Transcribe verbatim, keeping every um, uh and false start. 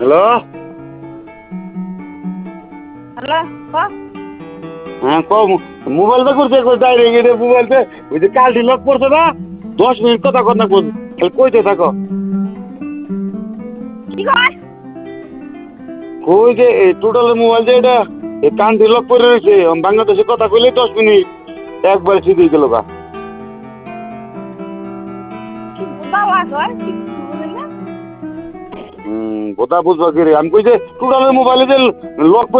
hello hello ক হ্যাঁ ক মোবাইলটা করছে ডাইরেক্ট এটা মোবাইলতে ওই যে কালটি লক পড়ছে না দশ মিনিট কথা কথা খালি কইতে থাকো কি কয় কই যে এই টোটালের মোবাইল যে এটা এই কানটি লক করে রয়েছে বাংলাদেশে কথা কইলেই দশ মিনিট একবার সিধে গেল গা কি বাবা কয় কি বুঝলি না হুম বোধা বুঝবা কি রে আমি কই যে টোটালের মোবাইলে যে লক